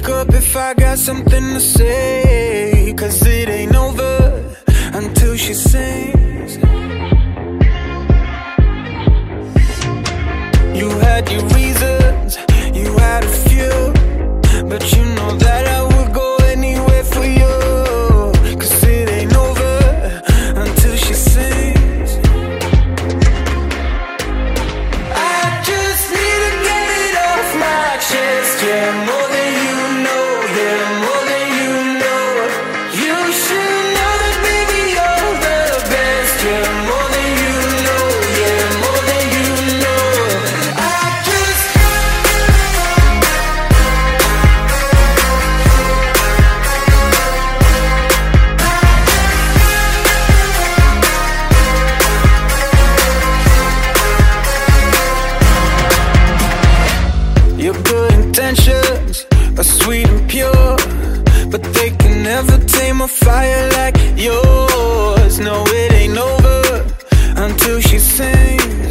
wake up if I got something to say, 'cause it ain't over until she sings. You had your reasons, you had a few, but you know that I would go anywhere for you, 'cause it ain't over until she sings. I just need to get it off my chest, yeah, more than you know, yeah, more than you know. You should know that, baby, you're the best, yeah, more than you know, yeah, more than you know. I just Your good intentions are sweet and pure, but they can never tame a fire like yours. No, it ain't over until she sings.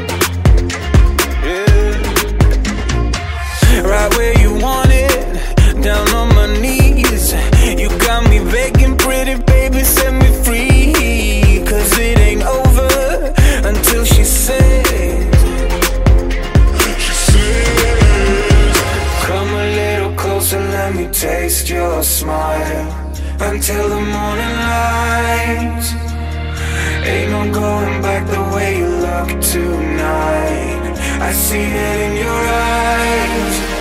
Yeah. Right where you want it, down on my knees. You got me begging, pretty baby, set me free, 'cause it ain't over until she sings. Come a little closer, let me taste your smile, until the morning light. Ain't no going back the way you look tonight. I see it in your eyes.